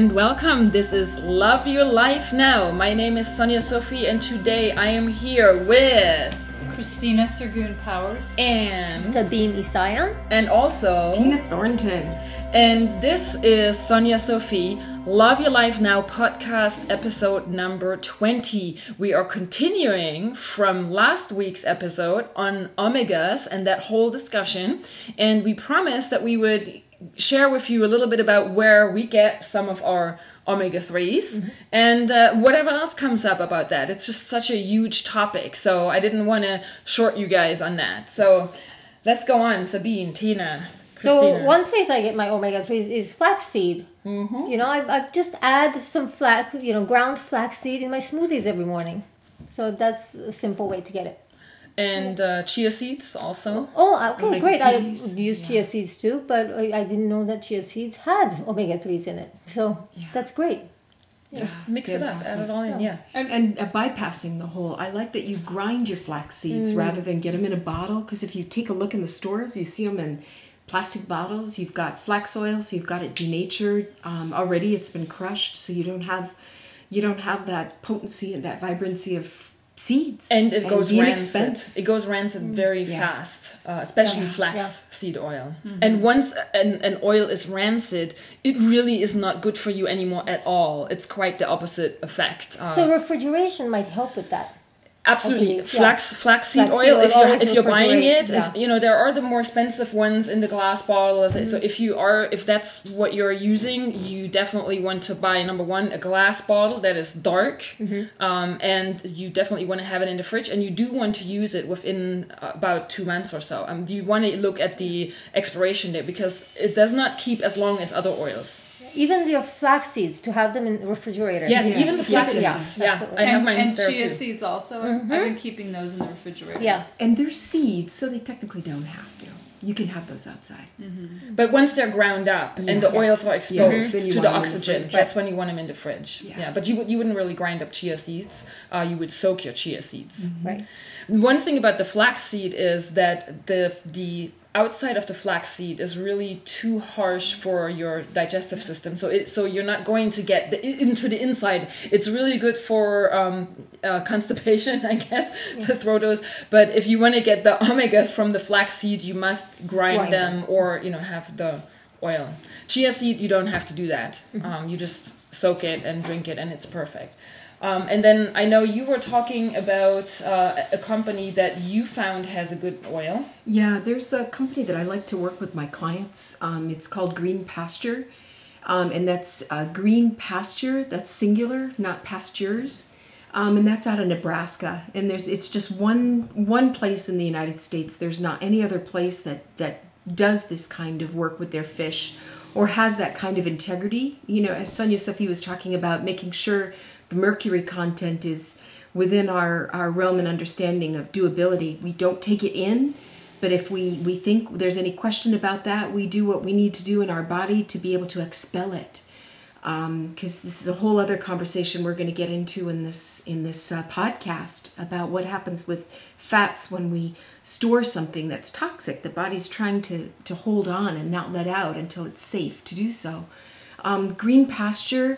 and welcome. This is Love Your Life Now. My name is Sonia Sophie, and today I am here with Christina Sergun Powers and Sabine Isayan, and also Tina Thornton. And this is Sonia Sophie, Love Your Life Now podcast episode number 20. We are continuing from last week's episode on omegas and that whole discussion, and we promised that we would share with you a little bit about where we get some of our omega-3s and whatever else comes up about that. It's just such a huge topic, so I didn't want to short you guys on that. So let's go on. Sabine, Tina, Christina. So one place I get my omega-3s is flaxseed. You know, I just add some ground flaxseed in my smoothies every morning. So that's a simple way to get it. And chia seeds also. Oh, okay, great. I Omega-3s, use chia seeds too, but I didn't know that chia seeds had omega-3s in it. So that's great. Just mix it up, fantastic. add it all in, yeah. And bypassing the whole, I like that you grind your flax seeds rather than get them in a bottle, because if you take a look in the stores, you see them in plastic bottles. You've got flax oil, so you've got it denatured already. It's been crushed, so you don't have that potency and that vibrancy of seeds. And it goes the rancid. inexpense. It goes rancid very fast, especially flax seed oil. And once an oil is rancid, it really is not good for you anymore at all. It's quite the opposite effect. So refrigeration might help with that. Absolutely, I believe, flaxseed Flaxseed oil. oil always If you're buying it, refrigerate, there are the more expensive ones in the glass bottles. So if that's what you're using, you definitely want to buy, number one, a glass bottle that is dark, and you definitely want to have it in the fridge. And you do want to use it within about 2 months or so. You want to look at the expiration date because it does not keep as long as other oils. Even your flax seeds, to have them in the refrigerator. Yes, even the flax Yes, seeds. yes. I have mine and there chia too. seeds also. I've been keeping those in the refrigerator. Yeah. And they're seeds, so they technically don't have to. You can have those outside. But once they're ground up and the oils are exposed Then you to want the them in the oxygen, fridge. that's when you want them in the fridge. Yeah. Yeah, but you wouldn't really grind up chia seeds. You would soak your chia seeds. Right. One thing about the flaxseed is that the outside of the flaxseed is really too harsh for your digestive system. So you're not going to get into the inside. It's really good for constipation, I guess, the throat. But if you want to get the omegas from the flaxseed, you must grind them or have the oil. Chia seed, you don't have to do that. You just soak it and drink it, and it's perfect. And then I know you were talking about a company that you found has a good oil. Yeah, there's a company that I like to work with my clients. It's called Green Pasture, and that's Green Pasture. That's singular, not pastures, and that's out of Nebraska. And it's just one place in the United States. There's not any other place that does this kind of work with their fish, or has that kind of integrity. As Sonia Sophie was talking about, making sure the mercury content is within our realm and understanding of doability. We don't take it in, but if we think there's any question about that, we do what we need to do in our body to be able to expel it. Because this is a whole other conversation we're going to get into in this podcast about what happens with fats when we store something that's toxic. The body's trying to hold on and not let out until it's safe to do so. Green Pasture.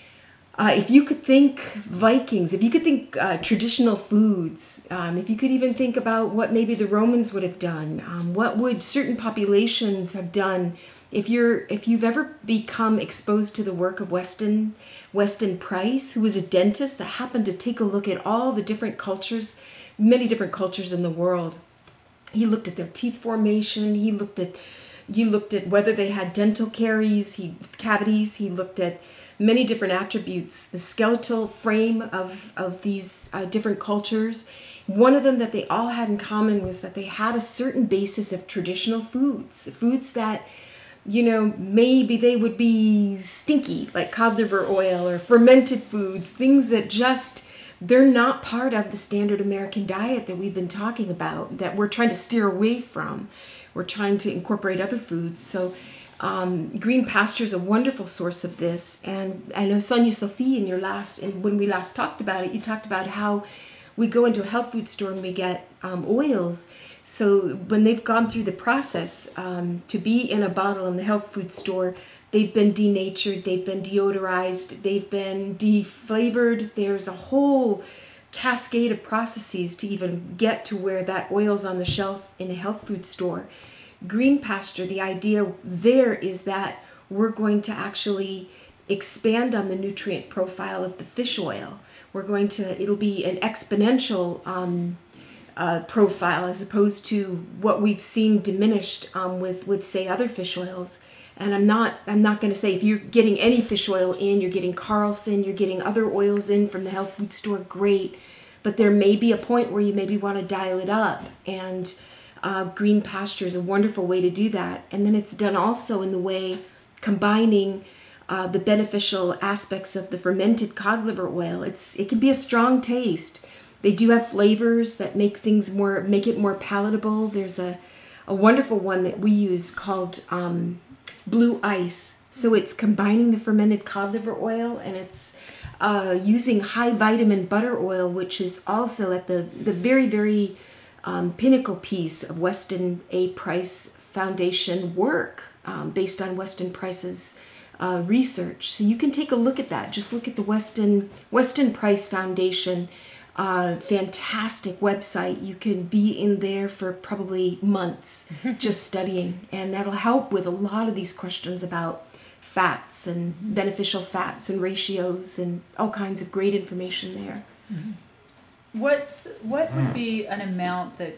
If you could think Vikings, if you could think traditional foods, if you could even think about what maybe the Romans would have done, what would certain populations have done, if you've ever become exposed to the work of Weston Price, who was a dentist that happened to take a look at all the different cultures, many different cultures in the world. He looked at their teeth formation. He looked at whether they had dental cavities. He looked at many different attributes, the skeletal frame of these different cultures. One of them that they all had in common was that they had a certain basis of traditional foods that, maybe they would be stinky, like cod liver oil or fermented foods, things that they're not part of the standard American diet that we've been talking about, that we're trying to steer away from. We're trying to incorporate other foods. So Green Pasture is a wonderful source of this. And I know Sonia Sophie when we last talked about it, you talked about how we go into a health food store and we get oils. So when they've gone through the process to be in a bottle in the health food store, they've been denatured, they've been deodorized, they've been deflavored. There's a whole cascade of processes to even get to where that oil's on the shelf in a health food store. Green pasture, the idea there is that we're going to actually expand on the nutrient profile of the fish oil. It'll be an exponential profile as opposed to what we've seen diminished with say other fish oils. And I'm not going to say if you're getting any fish oil in, you're getting Carlson, you're getting other oils in from the health food store, great. But there may be a point where you maybe want to dial it up, and green pasture is a wonderful way to do that. And then it's done also in the way combining the beneficial aspects of the fermented cod liver oil. It can be a strong taste. They do have flavors that make it more palatable. There's a wonderful one that we use called Blue Ice. So it's combining the fermented cod liver oil, and it's using high vitamin butter oil, which is also at the very, very pinnacle piece of Weston A. Price Foundation work based on Weston Price's research. So you can take a look at that. Just look at the Weston Price Foundation fantastic website. You can be in there for probably months just studying, and that'll help with a lot of these questions about fats and beneficial fats and ratios and all kinds of great information there. What would be an amount that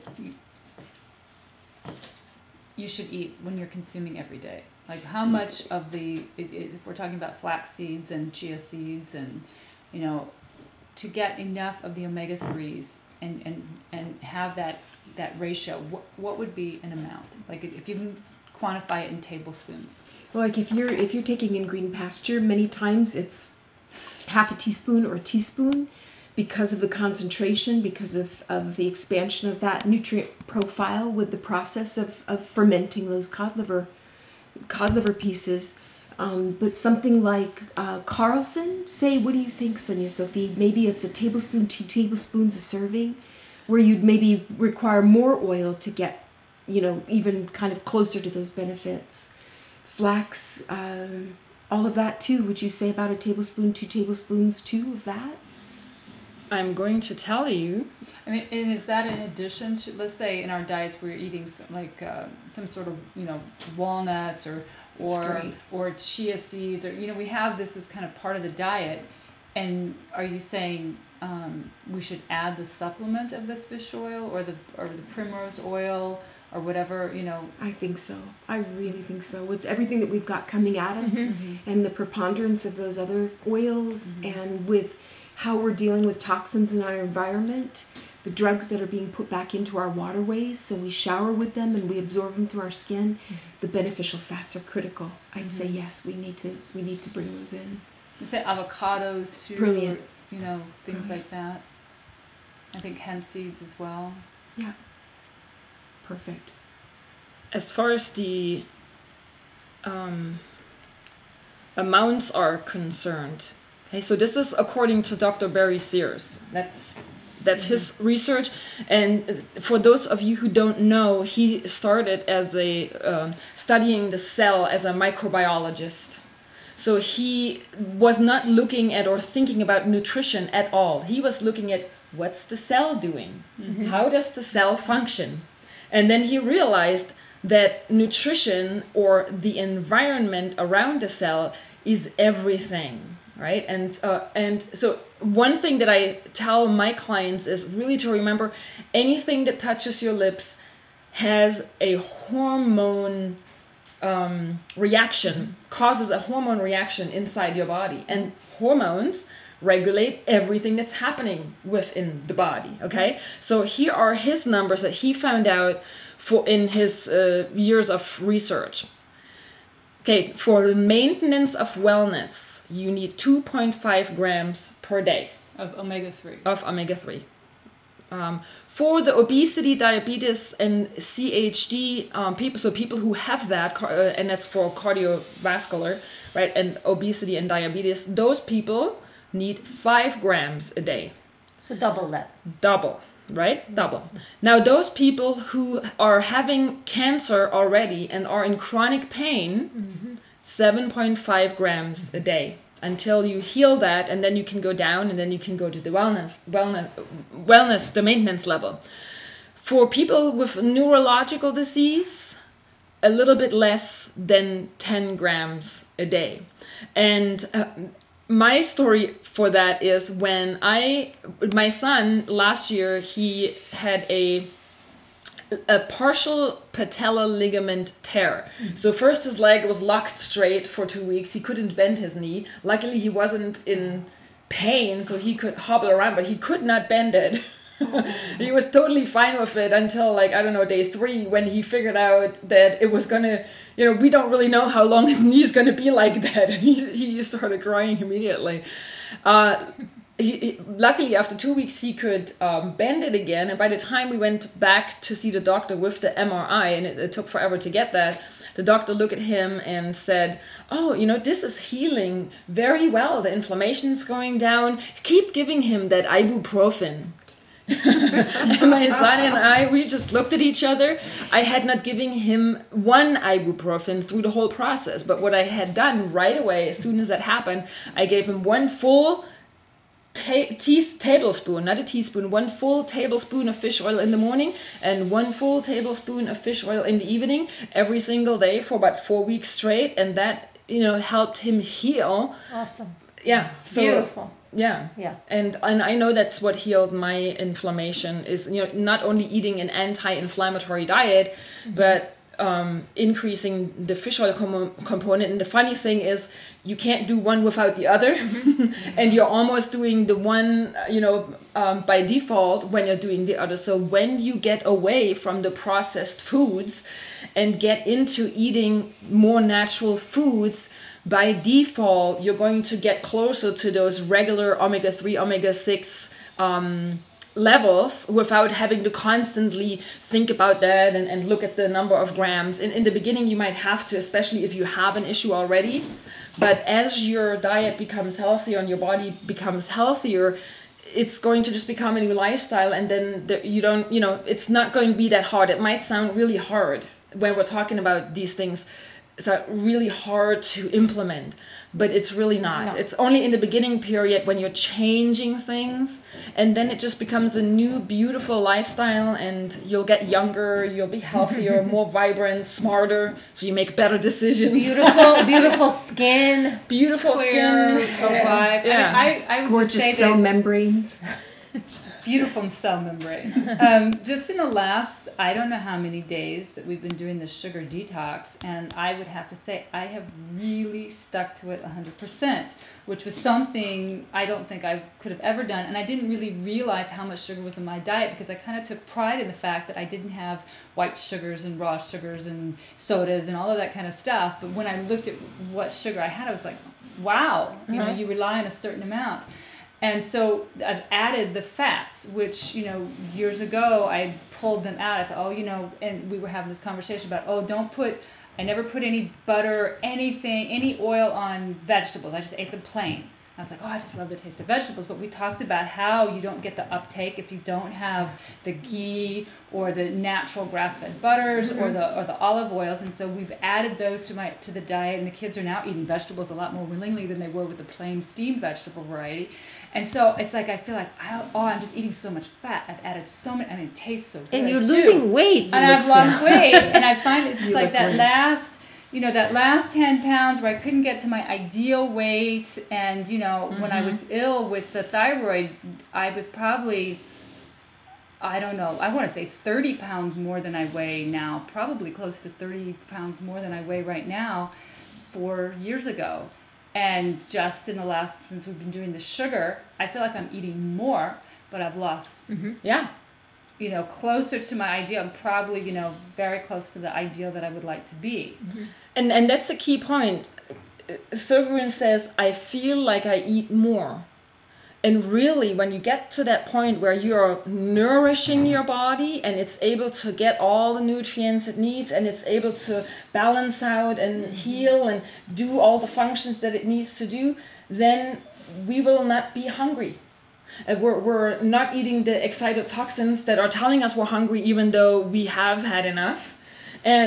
you should eat when you're consuming every day? Like how much of if we're talking about flax seeds and chia seeds and, to get enough of the omega-3s and have that ratio, what would be an amount? Like if you can quantify it in tablespoons. Well, like if you're taking in green pasture, many times it's half a teaspoon or a teaspoon because of the concentration, because of the expansion of that nutrient profile with the process of fermenting those cod liver pieces. But something like Carlson, say, what do you think, Sonia Sophie? Maybe it's a tablespoon, 2 tablespoons a serving, where you'd maybe require more oil to get, even kind of closer to those benefits. Flax, all of that too. Would you say about a tablespoon, 2 tablespoons too of that? I'm going to tell you. I mean, and is that in addition to, let's say in our diets we're eating some sort of, walnuts or chia seeds, or we have this as kind of part of the diet, and are you saying we should add the supplement of the fish oil or the primrose oil or whatever, I think so. I really think so. With everything that we've got coming at us and the preponderance of those other oils, and with how we're dealing with toxins in our environment, the drugs that are being put back into our waterways, so we shower with them and we absorb them through our skin, the beneficial fats are critical. I'd say yes, we need to bring those in. You say avocados too, brilliant. Or, things like that. I think hemp seeds as well. Yeah. Perfect. As far as the amounts are concerned, okay, so this is according to Dr. Barry Sears. That's his research, and for those of you who don't know, he started as studying the cell as a microbiologist. So he was not looking at or thinking about nutrition at all. He was looking at what's the cell doing? How does the cell function? And then he realized that nutrition or the environment around the cell is everything, right? And so one thing that I tell my clients is really to remember anything that touches your lips has a hormone reaction, causes a hormone reaction inside your body. And hormones regulate everything that's happening within the body, okay? So here are his numbers that he found out in his years of research. Okay, for the maintenance of wellness, you need 2.5 grams per day of omega-3. For the obesity, diabetes, and CHD people, so people who have that, and that's for cardiovascular, right, and obesity and diabetes, those people need 5 grams a day. So double that. Double, right? Double. Now, those people who are having cancer already and are in chronic pain, 7.5 grams a day until you heal that, and then you can go down, and then you can go to the wellness, the maintenance level. For people with neurological disease, a little bit less than 10 grams a day. And my story for that is when my son last year, he had a partial patella ligament tear. So first his leg was locked straight for 2 weeks. He couldn't bend his knee. Luckily he wasn't in pain, so he could hobble around, but he could not bend it. He was totally fine with it until day 3, when he figured out that it was gonna, we don't really know how long his knee's gonna be like that. And he started crying immediately. Luckily, after 2 weeks, he could bend it again. And by the time we went back to see the doctor with the MRI, and it took forever to get that, the doctor looked at him and said, "Oh, this is healing very well. The inflammation's going down. Keep giving him that ibuprofen." And my son and I, we just looked at each other. I had not given him one ibuprofen through the whole process. But what I had done right away, as soon as that happened, I gave him one full tablespoon, not a teaspoon, one full tablespoon of fish oil in the morning and one full tablespoon of fish oil in the evening every single day for about 4 weeks straight. And that, helped him heal. Awesome. Yeah. So, beautiful. Yeah. And I know that's what healed my inflammation is, not only eating an anti-inflammatory diet, but increasing the fish oil component. And the funny thing is, you can't do one without the other. And you're almost doing the one, by default when you're doing the other. So when you get away from the processed foods and get into eating more natural foods, by default, you're going to get closer to those regular omega-3, omega-6 levels without having to constantly think about that and look at the number of grams. In the beginning, you might have to, especially if you have an issue already. But as your diet becomes healthier and your body becomes healthier, it's going to just become a new lifestyle. And then it's not going to be that hard. It might sound really hard when we're talking about these things. It's really hard to implement, but it's really not. No. It's only in the beginning period when you're changing things, and then it just becomes a new, beautiful lifestyle, and you'll get younger, you'll be healthier, more vibrant, smarter, so you make better decisions. Beautiful skin. Beautiful clear, skin. Alive. Yeah. I would gorgeous just say cell membranes. Beautiful cell membrane. Just in the last, I don't know how many days that we've been doing the sugar detox, and I would have to say I have really stuck to it 100%, which was something I don't think I could have ever done. And I didn't really realize how much sugar was in my diet because I kind of took pride in the fact that I didn't have white sugars and raw sugars and sodas and all of that kind of stuff. But when I looked at what sugar I had, I was like, wow, you rely on a certain amount. And so I've added the fats, which, years ago I pulled them out. I thought, and we were having this conversation about, I never put any butter, any oil on vegetables. I just ate them plain. I was like, I just love the taste of vegetables. But we talked about how you don't get the uptake if you don't have the ghee or the natural grass-fed butters or the olive oils. And so we've added those to the diet, and the kids are now eating vegetables a lot more willingly than they were with the plain steamed vegetable variety. And so it's like I feel like I'm just eating so much fat. I've added so many. It tastes so good. And you're losing weight. And I've lost weight, and I find it's like that last. That last 10 pounds where I couldn't get to my ideal weight, and, when I was ill with the thyroid, I was probably, I don't know, I want to say 30 pounds more than I weigh now, probably close to 30 pounds more than I weigh right now 4 years ago. And just in the last, since we've been doing the sugar, I feel like I'm eating more, but I've lost, closer to my ideal. I'm probably, very close to the ideal that I would like to be. And that's a key point. Sogren says, I feel like I eat more. And really, when you get to that point where you're nourishing your body and it's able to get all the nutrients it needs and it's able to balance out and heal and do all the functions that it needs to do, then we will not be hungry. We're not eating the excitotoxins that are telling us we're hungry even though we have had enough. And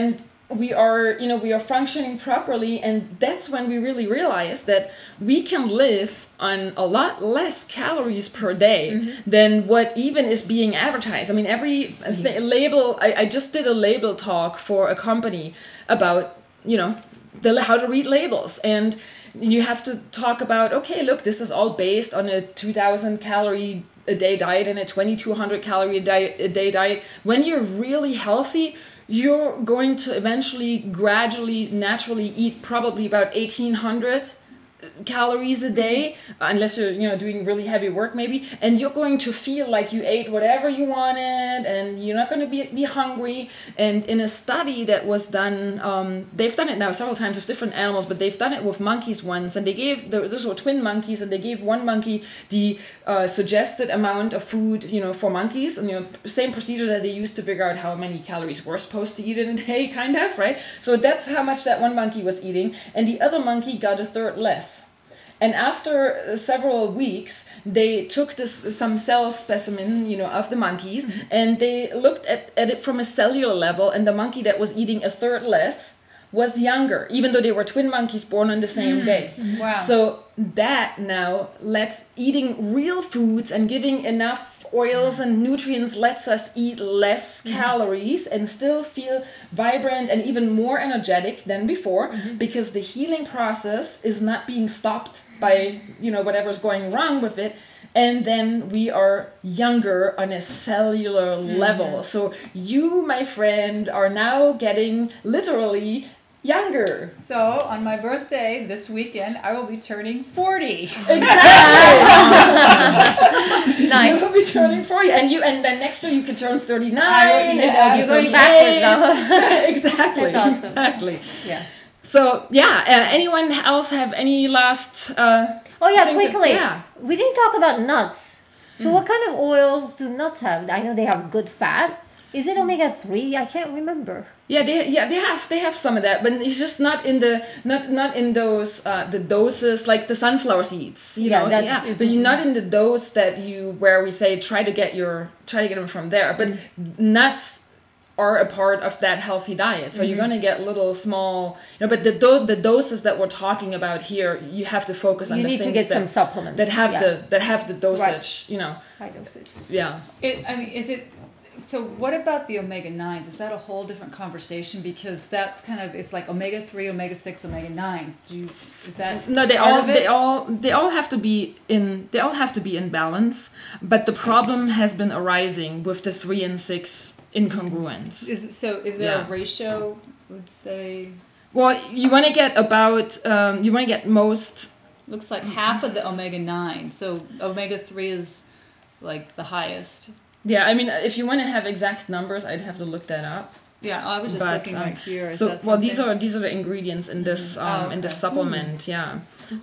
we are functioning properly, and that's when we really realize that we can live on a lot less calories per day than what even is being advertised. I mean, every label, I just did a label talk for a company about, how to read labels, and you have to talk about, okay, look, this is all based on a 2,000 calorie a day diet and a 2,200 calorie a day diet. When you're really healthy, you're going to eventually, gradually, naturally eat probably about 1,800 calories a day, unless you're doing really heavy work maybe, and you're going to feel like you ate whatever you wanted, and you're not going to be hungry. And in a study that was done, they've done it now several times with different animals, but they've done it with monkeys once, and they gave, those were twin monkeys, and they gave one monkey the suggested amount of food, for monkeys, and same procedure that they used to figure out how many calories we're supposed to eat in a day, kind of, right? So that's how much that one monkey was eating, and the other monkey got a third less. And after several weeks, they took some cell specimen, of the monkeys, and they looked at it from a cellular level, and the monkey that was eating a third less was younger, even though they were twin monkeys born on the same day. Wow. So that now lets eating real foods and giving enough oils and nutrients lets us eat less calories and still feel vibrant and even more energetic than before, because the healing process is not being stopped by whatever's going wrong with it, and then we are younger on a cellular level. So you, my friend, are now getting literally younger. So on my birthday this weekend, I will be turning 40. Exactly. Nice. You'll be turning 40, and then next year you can turn 39. Yeah, you're going backwards now. Exactly. That's awesome. Exactly. Yeah. So anyone else have any last? Oh yeah, things quickly. yeah. We didn't talk about nuts. So what kind of oils do nuts have? I know they have good fat. Is it omega-3? I can't remember. Yeah, they have some of that, but it's just not in the not in those the doses like the sunflower seeds. But you're not in the dose where we say try to get them from there. But nuts are a part of that healthy diet, so you're gonna get little small, but the doses that we're talking about here, you have to focus on. You the need to things get some supplements that have the dosage. Right. High dosage. Yeah. So what about the omega-9s? Is that a whole different conversation? Because that's it's like omega-3, omega-6, omega-9s. No, they all have to be in balance, but the problem has been arising with the 3 and 6 incongruence. Is there a ratio, let's say? Well, you want to get most. Looks like half of the omega-9. So omega-3 is like the highest. Yeah, I mean, if you want to have exact numbers, I'd have to look that up. Yeah, I was just looking right here. These are the ingredients in this in this supplement. Yeah,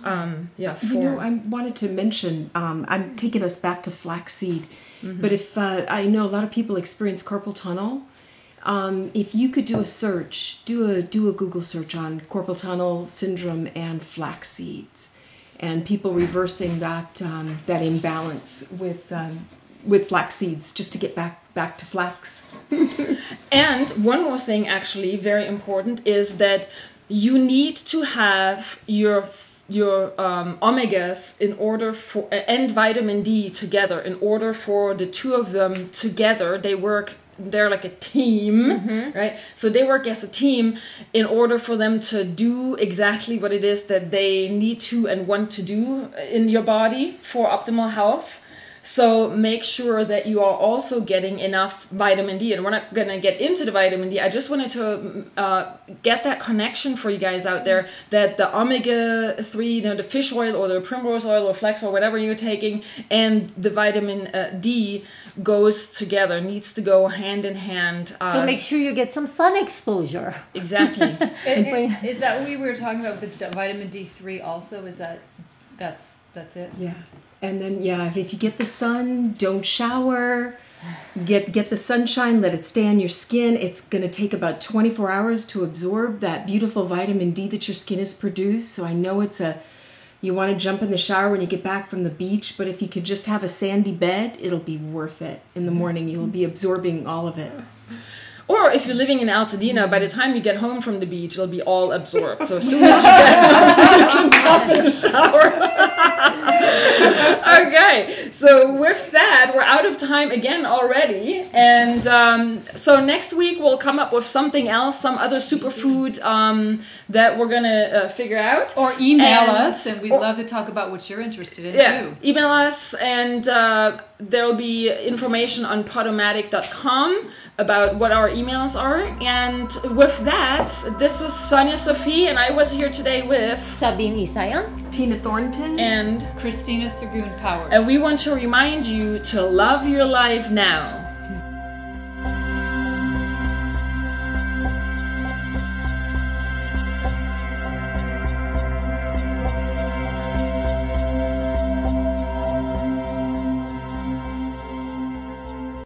I wanted to mention. I'm taking us back to flaxseed, but if I know a lot of people experience carpal tunnel, if you could do a search, do a Google search on carpal tunnel syndrome and flax seeds, and people reversing that imbalance with flax seeds, just to get back to flax. And one more thing, actually, very important, is that you need to have your omegas in order for and vitamin D together. In order for the two of them together, they're like a team, right? So they work as a team in order for them to do exactly what it is that they need to and want to do in your body for optimal health. So make sure that you are also getting enough vitamin D. And we're not going to get into the vitamin D. I just wanted to get that connection for you guys out there, that the omega-3, the fish oil or the primrose oil or flax or whatever you're taking, and the vitamin D goes together, needs to go hand in hand. So make sure you get some sun exposure. Exactly. Is that what we were talking about with the vitamin D3 also? Is that's it? Yeah. And then, if you get the sun, don't shower, get the sunshine, let it stay on your skin. It's going to take about 24 hours to absorb that beautiful vitamin D that your skin has produced. So I know you want to jump in the shower when you get back from the beach, but if you could just have a sandy bed, it'll be worth it. In the morning, you'll be absorbing all of it. Or if you're living in Altadena, by the time you get home from the beach, it'll be all absorbed. So as soon as you get home, you can jump in the shower. Okay, so with that, we're out of time again already. And so next week, we'll come up with something else, some other superfood that we're going to figure out. Or email us, and we'd love to talk about what you're interested in, too. Email us, and there'll be information on Podomatic.com about what our emails are. And with that, this was Sonia Sophie, and I was here today with Sabine Isayan, Tina Thornton, and Christina Sagoon Powers. And we want to remind you to love your life now.